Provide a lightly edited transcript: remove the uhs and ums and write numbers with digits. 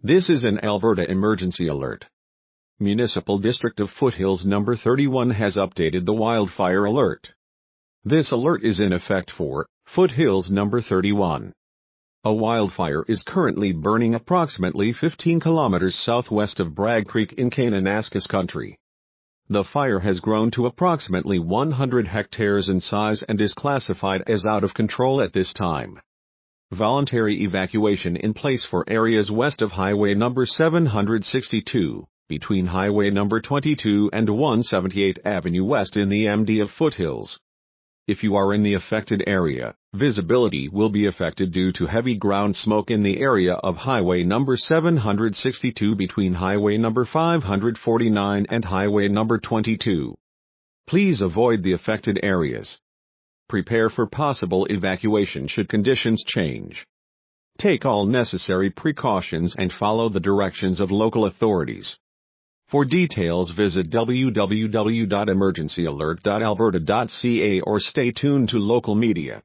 This is an Alberta emergency alert. Municipal District of Foothills number 31 has updated the wildfire alert. This alert is in effect for Foothills number 31. A wildfire is currently burning approximately 15 kilometers southwest of Bragg Creek in Kananaskis Country. The fire has grown to approximately 100 hectares in size and is classified as out of control at this time. Voluntary evacuation in place for areas west of Highway number 762, between Highway number 22 and 178 Avenue West in the MD of Foothills. If you are in the affected area, visibility will be affected due to heavy ground smoke in the area of Highway number 762 between Highway number 549 and Highway number 22. Please avoid the affected areas. Prepare for possible evacuation should conditions change. Take all necessary precautions and follow the directions of local authorities. For details, visit www.emergencyalert.alberta.ca or stay tuned to local media.